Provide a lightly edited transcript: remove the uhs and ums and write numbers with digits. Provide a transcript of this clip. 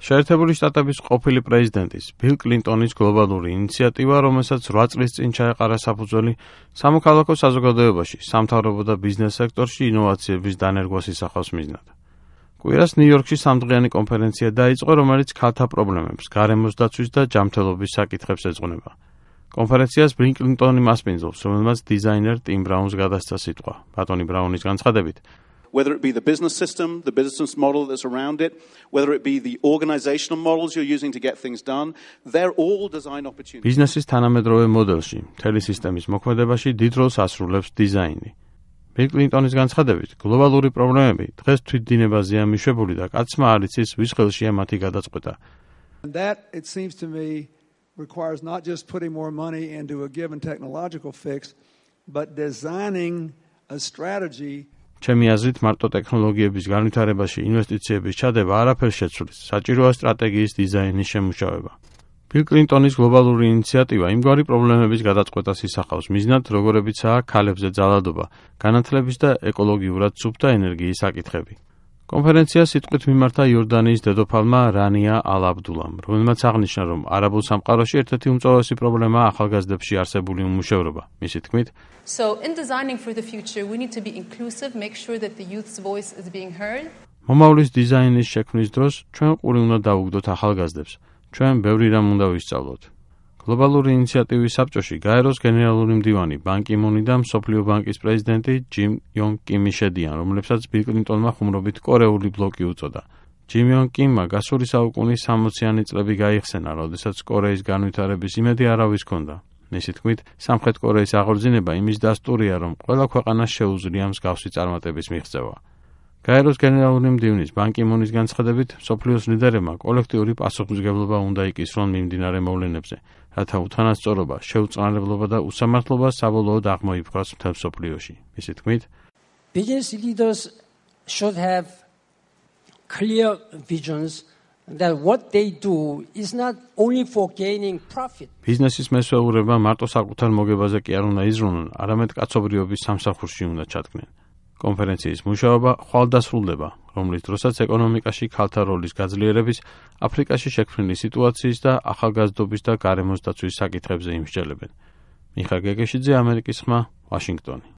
შეერთებული შტატების ყოფილი პრეზიდენტის ბილ კლინტონის გლობალური ინიციატივა, რომელსაც 8 წლის წინ ჩაეყარა საფუძველი სამოქალაქო საზოგადოებაში, სამთავრობო და ბიზნეს სექტორში ინოვაციების დანერგვას ისახავს მიზნად. კვირას ნიუ-იორკში სამდღიანი კონფერენცია დაიწყო, რომელიც ქალთა პრობლემებს, გარემოს დაცვის და ჯანმრთელობის საკითხებს ეძღვნება. კონფერენციას ბილ კლინტონი მასპინძლობს, რომელმაც დიზაინერ ტიმ ბრაუნს გადასცა სიტყვა. ბატონი ბრაუნის განცხადებით, whether it be the business system, the business model that's around it, whether it be the organizational models you're using to get things done, they're all design opportunities. ბიზნესის თანამედროვე მოდელში, მთელი სისტემის მოქმედებაში დიდ როლს ასრულებს დიზაინი. ბილ კლინტონის განცხადებით, გლობალური პრობლემები დღეს თვითდინებაზეა მიშვებული და კაცმა არ იცის, ვის ხელშია მათი გადაწყვეტა. And that, it seems to me, requires not just putting more money into a given technological fix, but designing a strategy. ჩემი აზრით, მარტო ტექნოლოგიების განვითარებაში ინვესტიციების ჩადება არაფერს შეცვლის, საჭიროა სტრატეგიის დიზაინის შემუშავება. ბილ კლინტონის გლობალური ინიციატივა იმგვარი პრობლემების გადაწყვეტას ისახავს მიზნად, როგორებიცაა ქალებზე ძალადობა, განათლების და ეკოლოგიურად სუფთა ენერგიის საკითხები. კონფერენცია სიტყვით მიმართა იორდანიის დედოფალმა რანია ალ აბდულამ, რომელმაც აღნიშნა, რომ არაბულ სამყაროში ერთ-ერთი უმწვავესი პრობლემაა ახალგაზრდებში არსებული უმუშევრობა. მისი თქმით, So in designing for the future, we need to be inclusive, make sure that the youth's voice is being heard. მომავლის დიზაინის შექმნის დროს ჩვენ ყური უნდა დავუგდოთ ახალგაზრდებს. ჩვენ ბევრი რამ უნდა ვისწავლოთ. გლობალური ინიციატივის საბჭოში გაეროს გენერალური მდივანი ბან კი მუნი და მსოფლიო ბანკის პრეზიდენტი ჯიმ იონ კიმი შედიან, რომლებსაც ბილ კლინტონმა ხუმრობით კორეული ბლოკი უწოდა. ჯიმ იონ კიმმა გასული საუკუნის 60-იანი წლები გაიხსენა, როდესაც კორეის განვითარების იმედი არავის ჰქონდა. მისი თქმით, სამხრეთ კორეის აღორძინება იმის დასტურია, რომ ყველა ქვეყანას შეუძლია მსგავსი წარმატების მიღწევა. გაეროს გენერალური მდივნის ბან კი მუნის განცხადებით, მსოფლიოს ლიდერებმა კოლექტიური პასუხისმგებლობა უნდა იკისრონ მიმდინარე მოვლენებზე, რათა უთანასწორობა, შეუწყნარებლობა და უსამართლობა საბოლოოდ აღმოიფხვრას მთელ მსოფლიოში. მისი თქმით, business leaders should have clear visions that what they do is not only for gaining profit. ბიზნესის მესვეურება მარტო საკუთარ მოგებაზე კი არ უნდა იზრუნონ, არამედ კაცობრიობის სამსახურში უნდა ჩადგნენ. კონფერენციის მუშაობა ხვალ დასრულდება, რომლის დროსაც ეკონომიკაში ქალთა როლის გაძლიერების, აფრიკაში შექმნილი სიტუაციის და ახალგაზრდობის და გარემოს დაცვის საკითხებზე იმსჯელებენ. მიხა გეგეშიძე, ამერიკის ხმა, ვაშინგტონი.